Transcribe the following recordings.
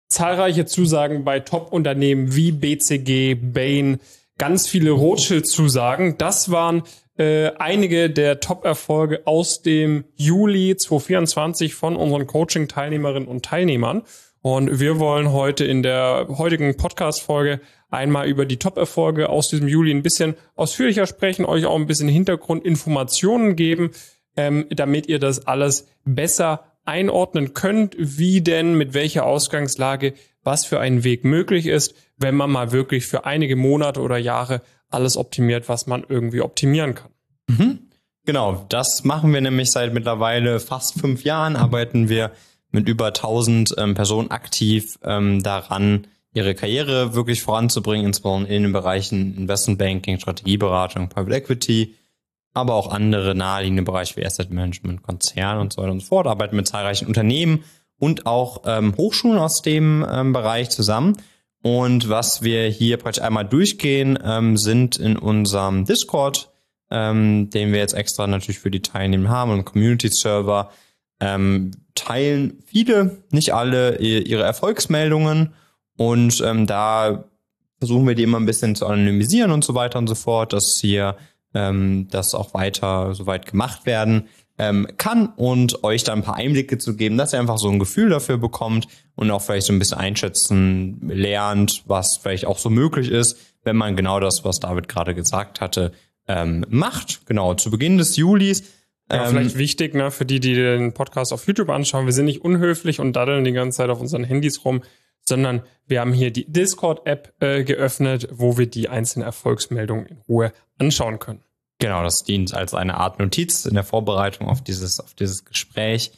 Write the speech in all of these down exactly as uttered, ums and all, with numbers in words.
zahlreiche Zusagen bei Top-Unternehmen wie B C G, Bain, ganz viele Rothschild-Zusagen. Das waren äh, einige der Top-Erfolge aus dem Juli zwanzig vierundzwanzig von unseren Coaching-Teilnehmerinnen und Teilnehmern. Und wir wollen heute in der heutigen Podcast-Folge einmal über die Top-Erfolge aus diesem Juli ein bisschen ausführlicher sprechen, euch auch ein bisschen Hintergrundinformationen geben, ähm, damit ihr das alles besser einordnen könnt, wie denn, mit welcher Ausgangslage, was für ein Weg möglich ist, wenn man mal wirklich für einige Monate oder Jahre alles optimiert, was man irgendwie optimieren kann. Mhm. Genau, das machen wir nämlich seit mittlerweile fast fünf Jahren, arbeiten wir mit über tausend ähm, Personen aktiv ähm, daran, ihre Karriere wirklich voranzubringen, insbesondere in den Bereichen Investment Banking, Strategieberatung, Private Equity, aber auch andere naheliegende Bereiche wie Asset Management, Konzern und so weiter und so fort, arbeiten mit zahlreichen Unternehmen und auch ähm, Hochschulen aus dem ähm, Bereich zusammen. Und was wir hier praktisch einmal durchgehen, ähm, sind in unserem Discord, ähm, den wir jetzt extra natürlich für die Teilnehmer haben, und Community-Server, ähm, teilen viele, nicht alle, ihre Erfolgsmeldungen. Und ähm, da versuchen wir die immer ein bisschen zu anonymisieren und so weiter und so fort, dass hier ähm, das auch weiter soweit gemacht werden ähm, kann und euch da ein paar Einblicke zu geben, dass ihr einfach so ein Gefühl dafür bekommt und auch vielleicht so ein bisschen einschätzen lernt, was vielleicht auch so möglich ist, wenn man genau das, was David gerade gesagt hatte, ähm, macht. Genau, zu Beginn des Julis. Ja, ähm, vielleicht wichtig, ne, für die, die den Podcast auf YouTube anschauen, wir sind nicht unhöflich und daddeln die ganze Zeit auf unseren Handys rum, sondern wir haben hier die Discord-App äh, geöffnet, wo wir die einzelnen Erfolgsmeldungen in Ruhe anschauen können. Genau, das dient als eine Art Notiz in der Vorbereitung auf dieses auf dieses Gespräch.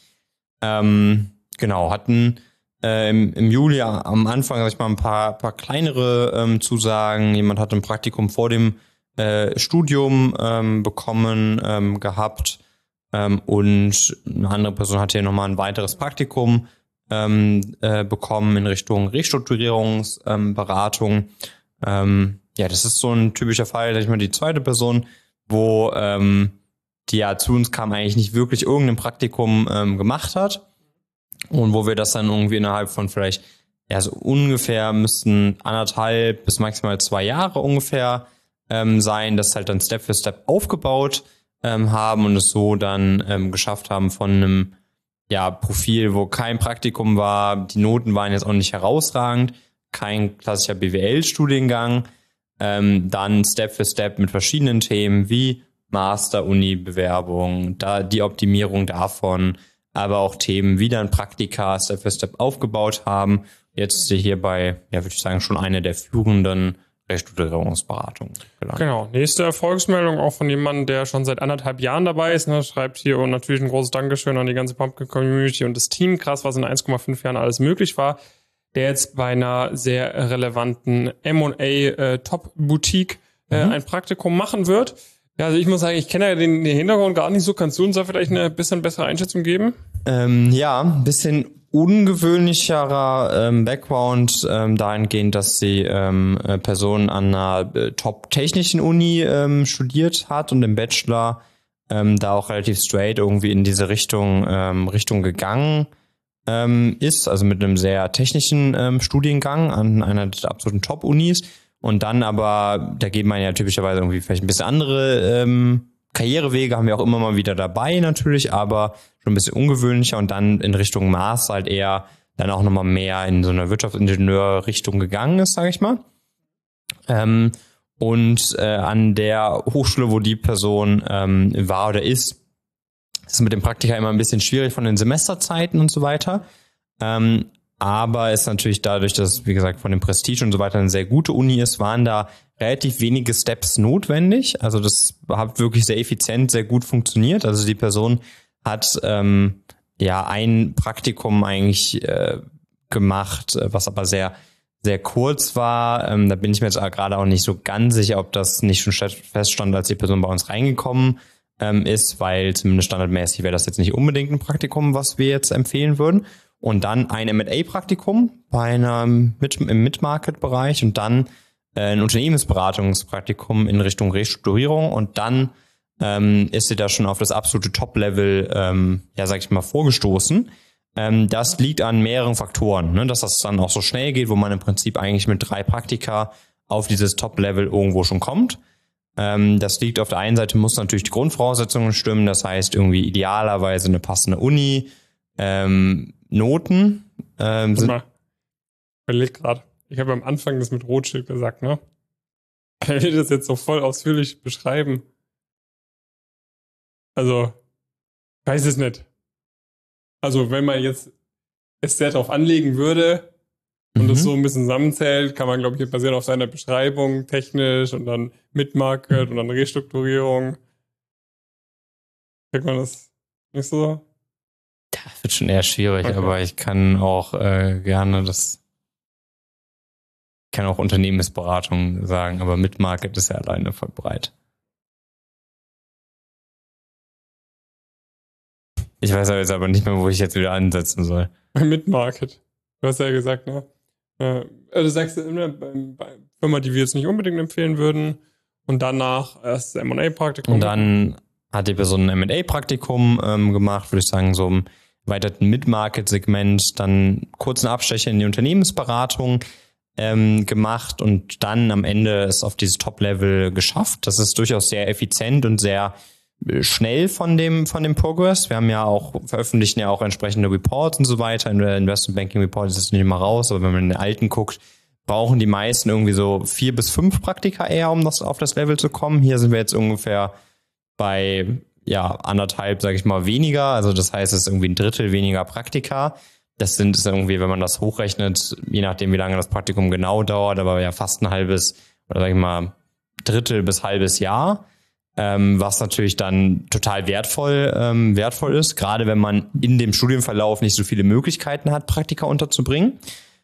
Ähm, genau, hatten äh, im, im Juli am Anfang, sag ich mal, ein paar paar kleinere ähm, Zusagen. Jemand hat ein Praktikum vor dem äh, Studium ähm, bekommen ähm, gehabt ähm, und eine andere Person hat hier nochmal ein weiteres Praktikum ähm, äh, bekommen in Richtung Restrukturierungsberatung. Ähm, ähm, ja, das ist so ein typischer Fall, sag ich mal, die zweite Person, wo ähm, die ja zu uns kam, eigentlich nicht wirklich irgendein Praktikum ähm, gemacht hat und wo wir das dann irgendwie innerhalb von vielleicht, ja, so ungefähr müssten anderthalb bis maximal zwei Jahre ungefähr ähm, sein, das halt dann Step für Step aufgebaut ähm, haben und es so dann ähm, geschafft haben von einem ja Profil, wo kein Praktikum war, die Noten waren jetzt auch nicht herausragend, kein klassischer B W L-Studiengang, Ähm, dann Step für Step mit verschiedenen Themen wie Master-Uni-Bewerbung, da die Optimierung davon, aber auch Themen wie dann Praktika Step für Step aufgebaut haben. Jetzt hier bei, ja, würde ich sagen, schon eine der führenden Restrukturierungsberatungen gelandet. Genau, nächste Erfolgsmeldung auch von jemandem, der schon seit anderthalb Jahren dabei ist. Ne, schreibt hier und natürlich ein großes Dankeschön an die ganze Pumpkin-Community und das Team. Krass, was in eins Komma fünf Jahren alles möglich war. Der jetzt bei einer sehr relevanten M und A äh, Top-Boutique äh, mhm. ein Praktikum machen wird. Ja, also ich muss sagen, ich kenne ja den, den Hintergrund gar nicht so. Kannst du uns da vielleicht eine bisschen bessere Einschätzung geben? Ähm, ja, ein bisschen ungewöhnlicherer ähm, Background ähm, dahingehend, dass die ähm, äh, Person an einer äh, top-technischen Uni ähm, studiert hat und im Bachelor ähm, da auch relativ straight irgendwie in diese Richtung ähm, Richtung gegangen ähm, ist, also mit einem sehr technischen ähm, Studiengang an einer der absoluten Top-Unis und dann aber, da geht man ja typischerweise irgendwie vielleicht ein bisschen andere ähm, Karrierewege, haben wir auch immer mal wieder dabei natürlich, aber schon ein bisschen ungewöhnlicher und dann in Richtung Master halt eher dann auch nochmal mehr in so eine Wirtschaftsingenieur-Richtung gegangen ist, sage ich mal. Ähm, und äh, an der Hochschule, wo die Person ähm, war oder ist, ist mit dem Praktika immer ein bisschen schwierig von den Semesterzeiten und so weiter. Ähm, aber ist natürlich dadurch, dass, wie gesagt, von dem Prestige und so weiter eine sehr gute Uni ist, waren da relativ wenige Steps notwendig. Also das hat wirklich sehr effizient, sehr gut funktioniert. Also die Person hat ähm, ja ein Praktikum eigentlich äh, gemacht, was aber sehr, sehr kurz war. Ähm, da bin ich mir jetzt gerade auch nicht so ganz sicher, ob das nicht schon feststand, als die Person bei uns reingekommen ähm, ist, weil zumindest standardmäßig wäre das jetzt nicht unbedingt ein Praktikum, was wir jetzt empfehlen würden. Und dann ein M und A-Praktikum bei einem Mid- im Mid-Market-Bereich und dann äh, ein Unternehmensberatungspraktikum in Richtung Restrukturierung und dann ähm, ist sie da schon auf das absolute Top-Level, ähm, ja, sag ich mal, vorgestoßen. Ähm, das liegt an mehreren Faktoren, ne? Dass das dann auch so schnell geht, wo man im Prinzip eigentlich mit drei Praktika auf dieses Top-Level irgendwo schon kommt. Ähm, das liegt auf der einen Seite, muss natürlich die Grundvoraussetzungen stimmen, das heißt irgendwie idealerweise eine passende Uni, ähm, Noten. Ähm, Warte mal, ich überleg gerade. Ich habe am Anfang das mit Rothschild gesagt, ne? Ich will das jetzt so voll ausführlich beschreiben. Also, ich weiß es nicht. Also, wenn man jetzt es sehr darauf anlegen würde und mhm. das so ein bisschen zusammenzählt, kann man, glaube ich, basiert auf seiner Beschreibung, technisch und dann Mid-Market und dann Restrukturierung. Kriegt man das nicht so? Das wird schon eher schwierig, okay. Aber ich kann auch äh, gerne das, ich kann auch Unternehmensberatung sagen, aber Mid-Market ist ja alleine voll breit. Ich weiß jetzt aber nicht mehr, wo ich jetzt wieder ansetzen soll. Mid-Market. Du hast ja gesagt, ne? Äh, du sagst ja immer, bei, bei Firma, die wir jetzt nicht unbedingt empfehlen würden, und danach erst das M und A-Praktikum. Und dann hat die Person ein M und A-Praktikum ähm, gemacht, würde ich sagen, so im erweiterten Mid-Market-Segment, dann kurzen Abstecher in die Unternehmensberatung ähm, gemacht und dann am Ende es auf dieses Top-Level geschafft. Das ist durchaus sehr effizient und sehr schnell von dem von dem Progress. Wir haben ja auch, veröffentlichen ja auch entsprechende Reports und so weiter. In der Investment Banking Report ist es nicht immer raus, aber wenn man in den alten guckt, brauchen die meisten irgendwie so vier bis fünf Praktika eher, um das auf das Level zu kommen. Hier sind wir jetzt ungefähr bei ja anderthalb, sage ich mal, weniger. Also das heißt, es ist irgendwie ein Drittel weniger Praktika. Das sind es irgendwie, wenn man das hochrechnet, je nachdem, wie lange das Praktikum genau dauert, aber ja fast ein halbes oder sag ich mal Drittel bis halbes Jahr. Ähm, was natürlich dann total wertvoll ähm, wertvoll ist, gerade wenn man in dem Studienverlauf nicht so viele Möglichkeiten hat, Praktika unterzubringen.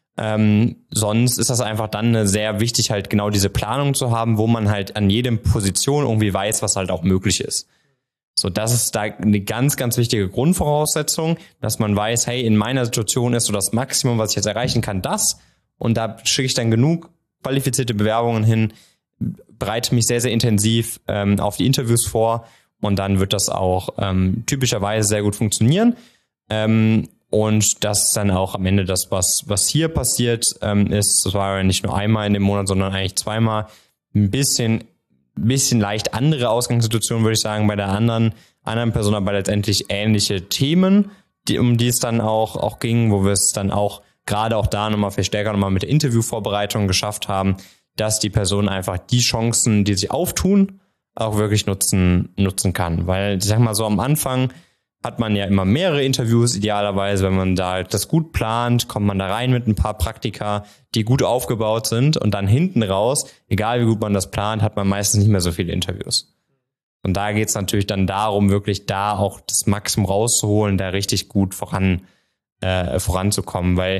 Ähm, sonst ist das einfach dann sehr wichtig, halt genau diese Planung zu haben, wo man halt an jedem Position irgendwie weiß, was halt auch möglich ist. So, das ist da eine ganz, ganz wichtige Grundvoraussetzung, dass man weiß, hey, in meiner Situation ist so das Maximum, was ich jetzt erreichen kann, das. Und da schicke ich dann genug qualifizierte Bewerbungen hin, bereite mich sehr, sehr intensiv ähm, auf die Interviews vor und dann wird das auch ähm, typischerweise sehr gut funktionieren. Ähm, und das ist dann auch am Ende das, was was hier passiert ähm, ist. Das war ja nicht nur einmal in dem Monat, sondern eigentlich zweimal. Ein bisschen, bisschen leicht andere Ausgangssituation, würde ich sagen, bei der anderen, anderen Person, aber letztendlich ähnliche Themen, die, um die es dann auch, auch ging, wo wir es dann auch gerade auch da nochmal viel stärker nochmal mit der Interviewvorbereitung geschafft haben, dass die Person einfach die Chancen, die sich auftun, auch wirklich nutzen nutzen kann. Weil, ich sag mal so, am Anfang hat man ja immer mehrere Interviews, idealerweise, wenn man da das gut plant, kommt man da rein mit ein paar Praktika, die gut aufgebaut sind und dann hinten raus, egal wie gut man das plant, hat man meistens nicht mehr so viele Interviews. Und da geht's natürlich dann darum, wirklich da auch das Maximum rauszuholen, da richtig gut voran äh, voranzukommen, weil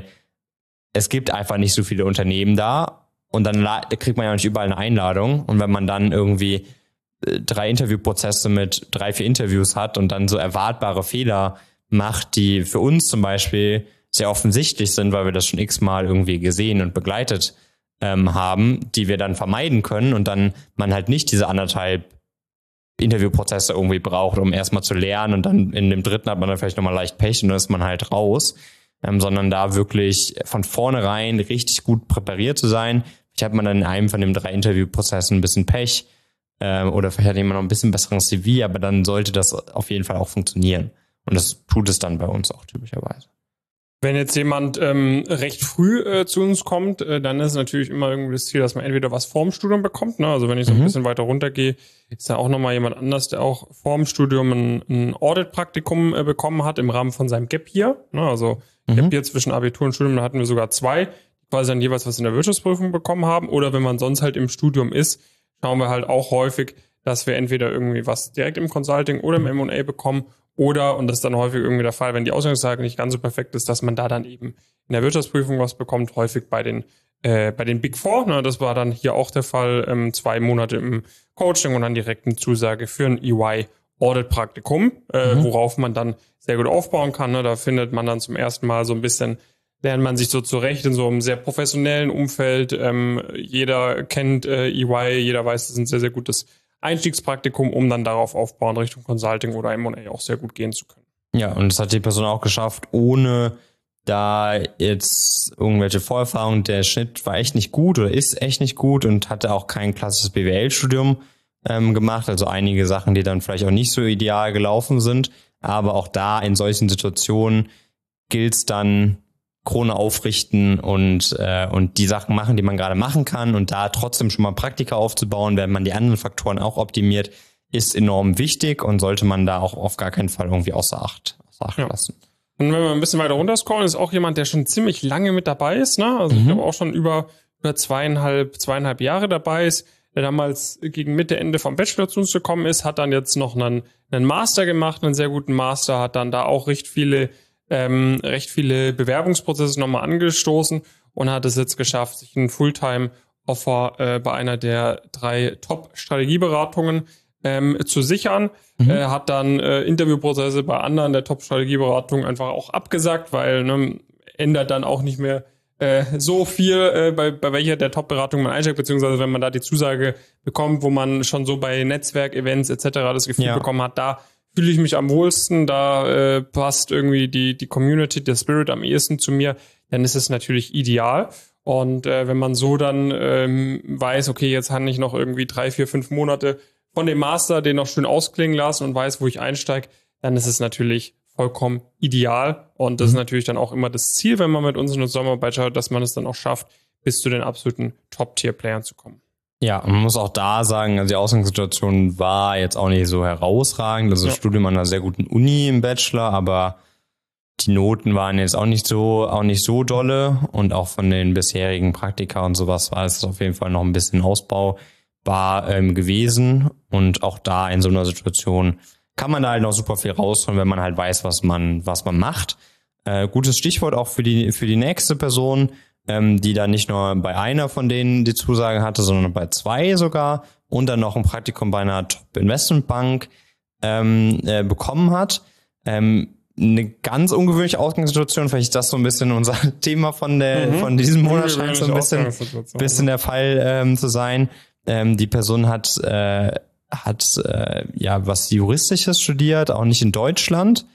es gibt einfach nicht so viele Unternehmen da. Und dann kriegt man ja nicht überall eine Einladung. Und wenn man dann irgendwie drei Interviewprozesse mit drei, vier Interviews hat und dann so erwartbare Fehler macht, die für uns zum Beispiel sehr offensichtlich sind, weil wir das schon x-mal irgendwie gesehen und begleitet ähm, haben, die wir dann vermeiden können und dann man halt nicht diese anderthalb Interviewprozesse irgendwie braucht, um erstmal zu lernen und dann in dem dritten hat man dann vielleicht nochmal leicht Pech und dann ist man halt raus, ähm, sondern da wirklich von vornherein richtig gut präpariert zu sein. Ich habe man dann in einem von den drei Interviewprozessen ein bisschen Pech äh, oder vielleicht hat jemand noch ein bisschen besseren C V, aber dann sollte das auf jeden Fall auch funktionieren. Und das tut es dann bei uns auch typischerweise. Wenn jetzt jemand ähm, recht früh äh, zu uns kommt, äh, dann ist natürlich immer irgendwie das Ziel, dass man entweder was vorm Studium bekommt. Ne? Also wenn ich so ein mhm. bisschen weiter runtergehe, ist da auch nochmal jemand anders, der auch vorm Studium ein, ein Audit-Praktikum äh, bekommen hat im Rahmen von seinem Gap Year. Ne? Also mhm. Gap Year zwischen Abitur und Studium, da hatten wir sogar zwei, die quasi dann jeweils was in der Wirtschaftsprüfung bekommen haben. Oder wenn man sonst halt im Studium ist, schauen wir halt auch häufig, dass wir entweder irgendwie was direkt im Consulting oder im M und A bekommen. Oder, und das ist dann häufig irgendwie der Fall, wenn die Ausgangslage nicht ganz so perfekt ist, dass man da dann eben in der Wirtschaftsprüfung was bekommt, häufig bei den äh, bei den Big Four. Ne, das war dann hier auch der Fall, ähm, zwei Monate im Coaching und dann direkt eine Zusage für ein E Y-Audit-Praktikum, äh, mhm. worauf man dann sehr gut aufbauen kann. Ne, da findet man dann zum ersten Mal so ein bisschen, lernt man sich so zurecht in so einem sehr professionellen Umfeld. Ähm, jeder kennt äh, E Y, jeder weiß, das ist ein sehr, sehr gutes Einstiegspraktikum, um dann darauf aufbauen, Richtung Consulting oder M und A auch sehr gut gehen zu können. Ja, und das hat die Person auch geschafft, ohne da jetzt irgendwelche Vorerfahrungen. Der Schnitt war echt nicht gut oder ist echt nicht gut und hatte auch kein klassisches B W L-Studium ähm, gemacht. Also einige Sachen, die dann vielleicht auch nicht so ideal gelaufen sind. Aber auch da in solchen Situationen gilt es dann, Krone aufrichten und äh, und die Sachen machen, die man gerade machen kann und da trotzdem schon mal Praktika aufzubauen, wenn man die anderen Faktoren auch optimiert, ist enorm wichtig und sollte man da auch auf gar keinen Fall irgendwie außer Acht, außer Acht ja. lassen. Und wenn wir ein bisschen weiter runterscrollen, ist auch jemand, der schon ziemlich lange mit dabei ist, ne? Also mhm. ich glaube auch schon über über zweieinhalb zweieinhalb Jahre dabei ist, der damals gegen Mitte, Ende vom Bachelor zu uns gekommen ist, hat dann jetzt noch einen, einen Master gemacht, einen sehr guten Master, hat dann da auch recht viele ähm, recht viele Bewerbungsprozesse nochmal angestoßen und hat es jetzt geschafft, sich einen Fulltime-Offer äh, bei einer der drei Top-Strategieberatungen ähm, zu sichern. Mhm. Äh, hat dann äh, Interviewprozesse bei anderen der Top-Strategieberatungen einfach auch abgesagt, weil ne, ändert dann auch nicht mehr äh, so viel, äh, bei, bei welcher der Top-Beratung man einsteigt, beziehungsweise wenn man da die Zusage bekommt, wo man schon so bei Netzwerk-Events et cetera das Gefühl ja. bekommen hat, da fühle ich mich am wohlsten, da äh, passt irgendwie die die Community, der Spirit am ehesten zu mir, dann ist es natürlich ideal. Und äh, wenn man so dann ähm, weiß, okay, jetzt habe ich noch irgendwie drei, vier, fünf Monate von dem Master, den noch schön ausklingen lassen und weiß, wo ich einsteige, dann ist es natürlich vollkommen ideal. Und das mhm. ist natürlich dann auch immer das Ziel, wenn man mit uns in der Zusammenarbeit schaut, dass man es dann auch schafft, bis zu den absoluten Top-Tier-Playern zu kommen. Ja, und man muss auch da sagen, also die Ausgangssituation war jetzt auch nicht so herausragend. Also ja. Studium an einer sehr guten Uni im Bachelor, aber die Noten waren jetzt auch nicht so, auch nicht so dolle. Und auch von den bisherigen Praktika und sowas war es auf jeden Fall noch ein bisschen ausbaubar ähm, gewesen. Und auch da in so einer Situation kann man da halt noch super viel rausholen, wenn man halt weiß, was man, was man macht. Äh, gutes Stichwort auch für die, für die nächste Person, ähm, die dann nicht nur bei einer von denen die Zusage hatte, sondern bei zwei sogar und dann noch ein Praktikum bei einer Top-Investmentbank ähm, äh, bekommen hat. Ähm, eine ganz ungewöhnliche Ausgangssituation, vielleicht ist das so ein bisschen unser Thema von der mhm. von diesem Monat, scheint so ein bisschen, bisschen der Fall ähm, zu sein. Ähm, die Person hat äh, hat äh, ja was Juristisches studiert, auch nicht in Deutschland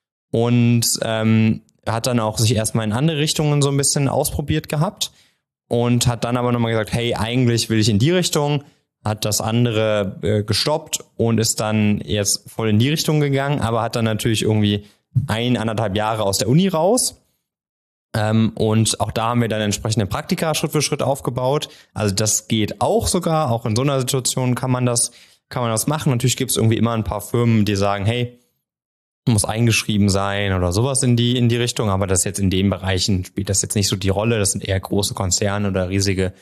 und ähm, hat dann auch sich erstmal in andere Richtungen so ein bisschen ausprobiert gehabt und hat dann aber nochmal gesagt, hey, eigentlich will ich in die Richtung, hat das andere äh, gestoppt und ist dann jetzt voll in die Richtung gegangen, aber hat dann natürlich irgendwie ein, anderthalb Jahre aus der Uni raus. Ähm, und auch da haben wir dann entsprechende Praktika Schritt für Schritt aufgebaut. Also das geht auch sogar, auch in so einer Situation kann man das, kann man das machen. Natürlich gibt es irgendwie immer ein paar Firmen, die sagen, hey, muss eingeschrieben sein oder sowas in die in die Richtung, aber das jetzt in den Bereichen spielt das jetzt nicht so die Rolle. Das sind eher große Konzerne oder riesige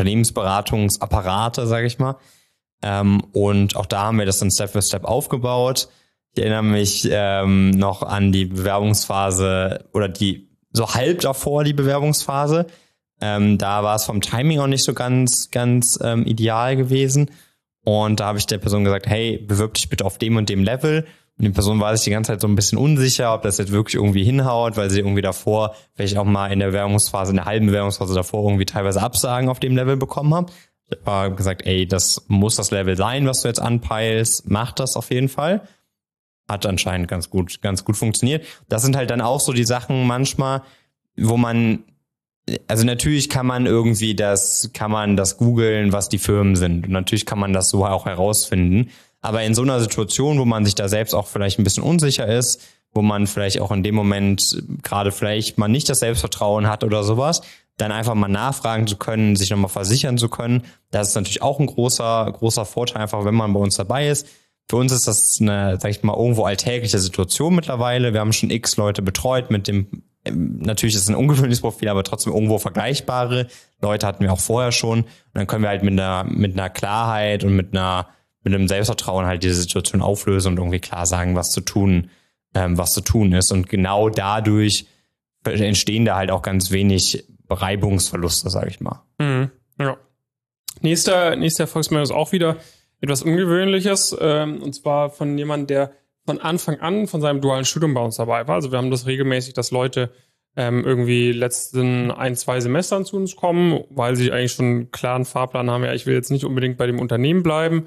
Unternehmensberatungsapparate, sage ich mal. Ähm, und auch da haben wir das dann Step für Step aufgebaut. Ich erinnere mich ähm, noch an die Bewerbungsphase oder die so halb davor die Bewerbungsphase. Ähm, da war es vom Timing auch nicht so ganz ganz ähm, ideal gewesen. Und da habe ich der Person gesagt, hey, bewirb dich bitte auf dem und dem Level. Und die Person war sich die ganze Zeit so ein bisschen unsicher, ob das jetzt wirklich irgendwie hinhaut, weil sie irgendwie davor, vielleicht auch mal in der Bewerbungsphase, in der halben Bewerbungsphase davor irgendwie teilweise Absagen auf dem Level bekommen habe. Ich habe gesagt, ey, das muss das Level sein, was du jetzt anpeilst. Mach das auf jeden Fall. Hat anscheinend ganz gut, ganz gut funktioniert. Das sind halt dann auch so die Sachen manchmal, wo man, also natürlich kann man irgendwie das, kann man das googeln, was die Firmen sind. Und natürlich kann man das so auch herausfinden. Aber in so einer Situation, wo man sich da selbst auch vielleicht ein bisschen unsicher ist, wo man vielleicht auch in dem Moment gerade vielleicht mal nicht das Selbstvertrauen hat oder sowas, dann einfach mal nachfragen zu können, sich nochmal versichern zu können. Das ist natürlich auch ein großer, großer Vorteil, einfach wenn man bei uns dabei ist. Für uns ist das eine, sag ich mal, irgendwo alltägliche Situation mittlerweile. Wir haben schon x Leute betreut mit dem, natürlich ist es ein ungewöhnliches Profil, aber trotzdem irgendwo vergleichbare Leute hatten wir auch vorher schon. Und dann können wir halt mit einer, mit einer Klarheit und mit einer, mit einem Selbstvertrauen halt diese Situation auflösen und irgendwie klar sagen, was zu tun, ähm, was zu tun ist. Und genau dadurch entstehen da halt auch ganz wenig Reibungsverluste, sage ich mal. Mhm, ja. Nächster, nächster Erfolgsmeldung ist auch wieder etwas Ungewöhnliches, ähm, und zwar von jemandem, der von Anfang an von seinem dualen Studium bei uns dabei war. Also wir haben das regelmäßig, dass Leute ähm, irgendwie letzten ein, zwei Semestern zu uns kommen, weil sie eigentlich schon einen klaren Fahrplan haben, ja, ich will jetzt nicht unbedingt bei dem Unternehmen bleiben,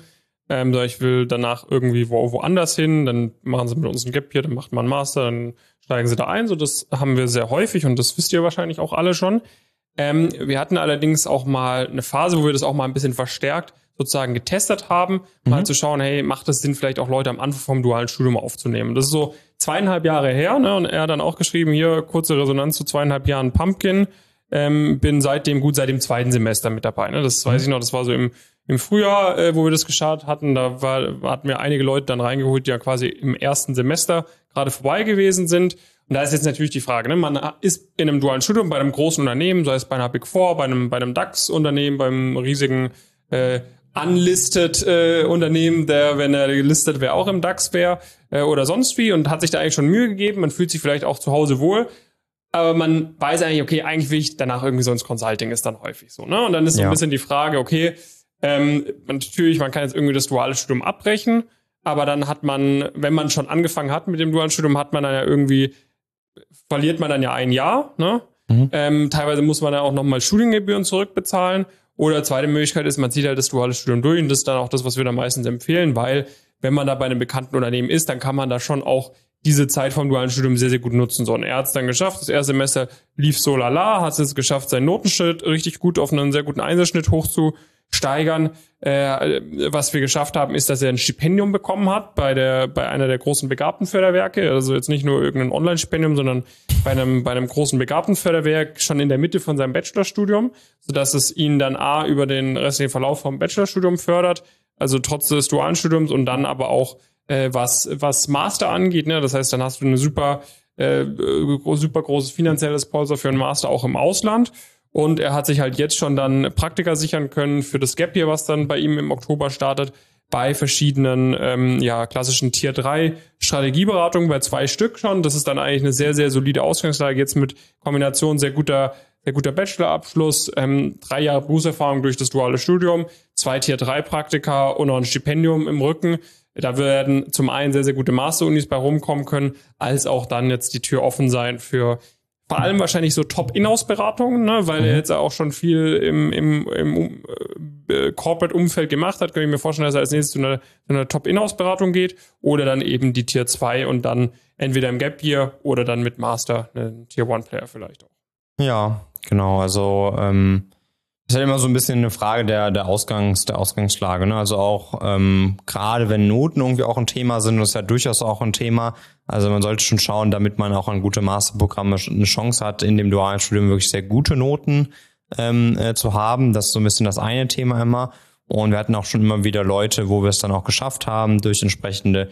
ähm, ich will danach irgendwie wo, woanders hin, dann machen sie mit uns ein Gap Year, dann macht man einen Master, dann steigen sie da ein. So, das haben wir sehr häufig und das wisst ihr wahrscheinlich auch alle schon. Ähm, wir hatten allerdings auch mal eine Phase, wo wir das auch mal ein bisschen verstärkt sozusagen getestet haben, mhm. mal zu schauen, hey, macht es Sinn, vielleicht auch Leute am Anfang vom dualen Studium aufzunehmen. Das ist so zweieinhalb Jahre her, ne? Und er hat dann auch geschrieben, hier, kurze Resonanz zu zweieinhalb Jahren Pumpkin. Ähm, bin seitdem, gut, seit dem zweiten Semester mit dabei. Ne? Das weiß ich noch, das war so im, im Frühjahr, äh, wo wir das gestartet hatten. Da war, hatten wir einige Leute dann reingeholt, die ja quasi im ersten Semester gerade vorbei gewesen sind. Und da ist jetzt natürlich die Frage, ne? Man ist in einem dualen Studium bei einem großen Unternehmen, sei es bei einer Big Four, bei einem, bei einem DAX-Unternehmen, beim riesigen äh, unlisted äh, Unternehmen, der, wenn er gelistet wäre, auch im DAX wäre äh, oder sonst wie und hat sich da eigentlich schon Mühe gegeben. Man fühlt sich vielleicht auch zu Hause wohl. Aber man weiß eigentlich, okay, eigentlich will ich danach irgendwie so ins Consulting, ist dann häufig so, ne? Und dann ist so ja. ein bisschen die Frage, okay, ähm, natürlich, man kann jetzt irgendwie das duale Studium abbrechen, aber dann hat man, wenn man schon angefangen hat mit dem dualen Studium, hat man dann ja irgendwie, verliert man dann ja ein Jahr, ne? Mhm. Ähm, teilweise muss man dann auch nochmal Studiengebühren zurückbezahlen. Oder zweite Möglichkeit ist, man zieht halt das duale Studium durch und das ist dann auch das, was wir da meistens empfehlen, weil wenn man da bei einem bekannten Unternehmen ist, dann kann man da schon auch diese Zeit vom dualen Studium sehr, sehr gut nutzen. So, und er hat es dann geschafft. Das erste Semester lief so lala, hat es geschafft, seinen Notenschnitt richtig gut auf einen sehr guten Einserschnitt hochzusteigern. Äh, was wir geschafft haben, ist, dass er ein Stipendium bekommen hat bei der, bei einer der großen Begabtenförderwerke. Also jetzt nicht nur irgendein Online-Stipendium, sondern bei einem, bei einem großen Begabtenförderwerk schon in der Mitte von seinem Bachelorstudium, sodass es ihn dann A, über den restlichen Verlauf vom Bachelorstudium fördert, also trotz des dualen Studiums und dann aber auch was was Master angeht, ne, das heißt, dann hast du eine super äh, super großes finanzielles Polster für einen Master auch im Ausland und er hat sich halt jetzt schon dann Praktika sichern können für das Gap Year, was dann bei ihm im Oktober startet, bei verschiedenen ähm, ja klassischen Tier drei Strategieberatungen, bei zwei Stück schon. Das ist dann eigentlich eine sehr sehr solide Ausgangslage jetzt mit Kombination sehr guter sehr guter Bachelorabschluss, ähm, drei Jahre Berufserfahrung durch das duale Studium, zwei Tier drei Praktika und noch ein Stipendium im Rücken. Da werden zum einen sehr, sehr gute Master-Unis bei rumkommen können, als auch dann jetzt die Tür offen sein für vor allem wahrscheinlich so Top-Inhouse-Beratungen, ne, weil mhm. er jetzt auch schon viel im, im, im äh, Corporate-Umfeld gemacht hat. Kann ich mir vorstellen, dass er als nächstes zu einer, zu einer Top-Inhouse-Beratung geht oder dann eben die Tier zwei und dann entweder im Gap Year oder dann mit Master, einen Tier one Player vielleicht auch. Ja, genau. Also ähm ist halt immer so ein bisschen eine Frage der der Ausgangs der Ausgangslage, ne? Also auch ähm, gerade wenn Noten irgendwie auch ein Thema sind, das ist ja durchaus auch ein Thema. Also man sollte schon schauen, damit man auch an gute Masterprogramme eine Chance hat, in dem dualen Studium wirklich sehr gute Noten ähm, äh, zu haben. Das ist so ein bisschen das eine Thema immer. Und wir hatten auch schon immer wieder Leute, wo wir es dann auch geschafft haben, durch entsprechende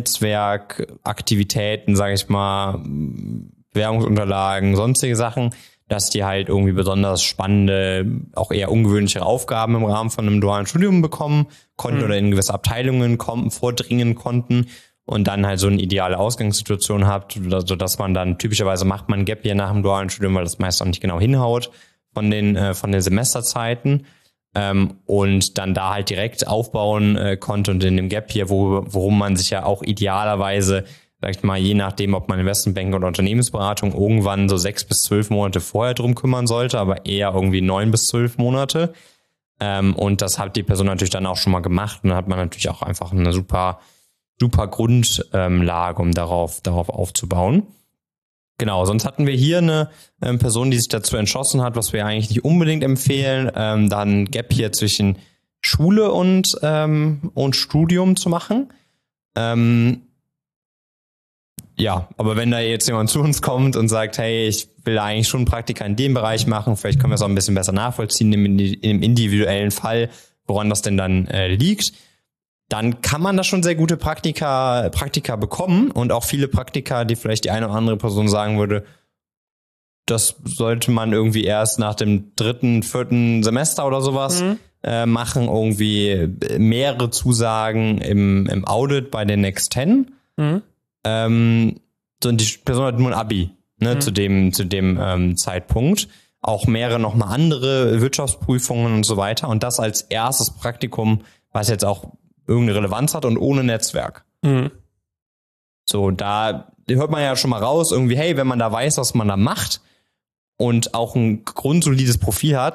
Netzwerkaktivitäten, sage ich mal, Werbungsunterlagen, sonstige Sachen, dass die halt irgendwie besonders spannende, auch eher ungewöhnliche Aufgaben im Rahmen von einem dualen Studium bekommen konnten mhm. oder in gewisse Abteilungen kommen, vordringen konnten und dann halt so eine ideale Ausgangssituation habt, sodass man dann typischerweise macht man Gap Year nach dem dualen Studium, weil das meist auch nicht genau hinhaut von den äh, von den Semesterzeiten ähm, und dann da halt direkt aufbauen äh, konnte und in dem Gap Year, wo, worum man sich ja auch idealerweise vielleicht mal je nachdem, ob man Investmentbank oder Unternehmensberatung irgendwann so sechs bis zwölf Monate vorher drum kümmern sollte, aber eher irgendwie neun bis zwölf Monate. Ähm, und das hat die Person natürlich dann auch schon mal gemacht und dann hat man natürlich auch einfach eine super, super Grundlage, um darauf, darauf aufzubauen. Genau, sonst hatten wir hier eine ähm, Person, die sich dazu entschlossen hat, was wir eigentlich nicht unbedingt empfehlen, ähm, dann Gap hier zwischen Schule und, ähm, und Studium zu machen. Ähm, Ja, aber wenn da jetzt jemand zu uns kommt und sagt, hey, ich will eigentlich schon Praktika in dem Bereich machen, vielleicht können wir es auch ein bisschen besser nachvollziehen im, im individuellen Fall, woran das denn dann äh, liegt, dann kann man da schon sehr gute Praktika, Praktika bekommen und auch viele Praktika, die vielleicht die eine oder andere Person sagen würde, das sollte man irgendwie erst nach dem dritten, vierten Semester oder sowas mhm. äh, machen, irgendwie mehrere Zusagen im, im Audit bei den Next Ten. Mhm. Ähm, und die Person hat nur ein Abi, ne, mhm. zu dem, zu dem ähm, Zeitpunkt. Auch mehrere nochmal andere Wirtschaftsprüfungen und so weiter. Und das als erstes Praktikum, was jetzt auch irgendeine Relevanz hat und ohne Netzwerk. Mhm. So, da hört man ja schon mal raus, irgendwie, hey, wenn man da weiß, was man da macht und auch ein grundsolides Profil hat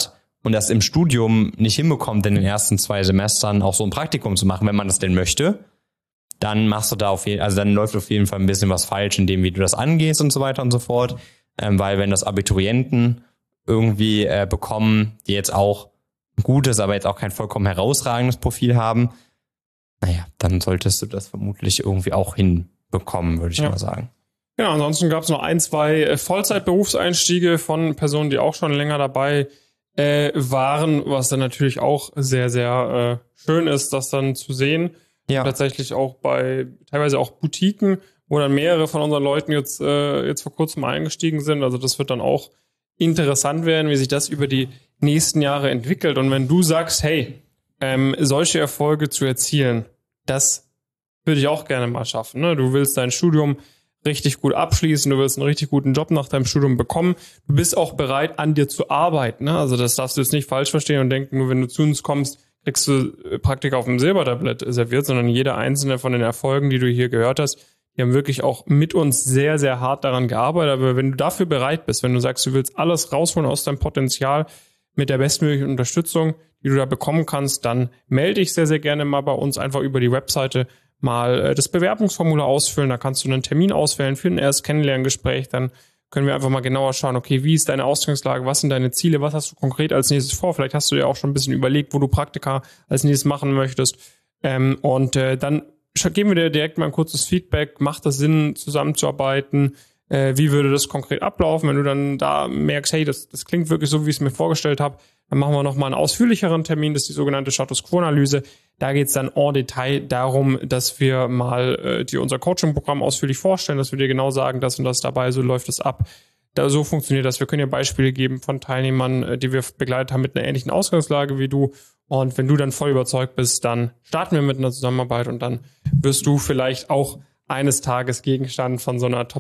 und das im Studium nicht hinbekommt, in den ersten zwei Semestern auch so ein Praktikum zu machen, wenn man das denn möchte, dann machst du da auf jeden, also dann läuft auf jeden Fall ein bisschen was falsch in dem, wie du das angehst und so weiter und so fort. Ähm, weil wenn das Abiturienten irgendwie äh, bekommen, die jetzt auch ein gutes, aber jetzt auch kein vollkommen herausragendes Profil haben, naja, dann solltest du das vermutlich irgendwie auch hinbekommen, würde ich ja. mal sagen. Ja, ansonsten gab es noch ein, zwei Vollzeit-Berufseinstiege von Personen, die auch schon länger dabei äh, waren, was dann natürlich auch sehr, sehr äh, schön ist, das dann zu sehen. Ja. Tatsächlich auch bei teilweise auch Boutiquen, wo dann mehrere von unseren Leuten jetzt äh, jetzt vor kurzem eingestiegen sind. Also das wird dann auch interessant werden, wie sich das über die nächsten Jahre entwickelt. Und wenn du sagst, hey, ähm, solche Erfolge zu erzielen, das würde ich auch gerne mal schaffen. Ne? Du willst dein Studium richtig gut abschließen, du willst einen richtig guten Job nach deinem Studium bekommen. Du bist auch bereit, an dir zu arbeiten. Ne? Also das darfst du jetzt nicht falsch verstehen und denken, nur wenn du zu uns kommst, kriegst du Praktika auf dem Silbertablett serviert, sondern jeder einzelne von den Erfolgen, die du hier gehört hast, die haben wirklich auch mit uns sehr, sehr hart daran gearbeitet. Aber wenn du dafür bereit bist, wenn du sagst, du willst alles rausholen aus deinem Potenzial mit der bestmöglichen Unterstützung, die du da bekommen kannst, dann melde dich sehr, sehr gerne mal bei uns einfach über die Webseite mal das Bewerbungsformular ausfüllen. Da kannst du einen Termin auswählen für ein erstes Kennenlerngespräch. Dann können wir einfach mal genauer schauen, okay, wie ist deine Ausgangslage, was sind deine Ziele, was hast du konkret als nächstes vor? Vielleicht hast du dir auch schon ein bisschen überlegt, wo du Praktika als nächstes machen möchtest. Ähm, und äh, dann geben wir dir direkt mal ein kurzes Feedback. Macht das Sinn, zusammenzuarbeiten? Äh, wie würde das konkret ablaufen? Wenn du dann da merkst, hey, das, das klingt wirklich so, wie ich es mir vorgestellt habe, dann machen wir nochmal einen ausführlicheren Termin. Das ist die sogenannte Status Quo-Analyse. Da geht es dann en Detail darum, dass wir mal äh, dir unser Coaching-Programm ausführlich vorstellen, dass wir dir genau sagen, das und das dabei, so läuft es ab. Da, so funktioniert das. Wir können dir Beispiele geben von Teilnehmern, äh, die wir begleitet haben mit einer ähnlichen Ausgangslage wie du. Und wenn du dann voll überzeugt bist, dann starten wir mit einer Zusammenarbeit und dann wirst du vielleicht auch eines Tages Gegenstand von so einer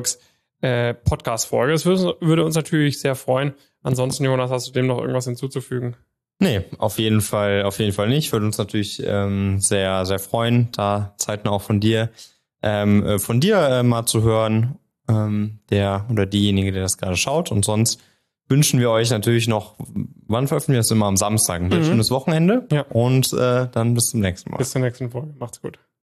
Top-Erfolgs-Podcast-Folge. Das würde, würde uns natürlich sehr freuen. Ansonsten, Jonas, hast du dem noch irgendwas hinzuzufügen? Nee, auf jeden Fall, auf jeden Fall nicht. Würde uns natürlich ähm, sehr, sehr freuen, da zeitnah auch von dir, ähm, von dir äh, mal zu hören, ähm, der oder diejenige, der das gerade schaut. Und sonst wünschen wir euch natürlich noch, wann veröffentlichen wir das immer? Am Samstag, ein mhm. schönes Wochenende. Ja. Und äh, dann bis zum nächsten Mal. Bis zur nächsten Folge. Macht's gut.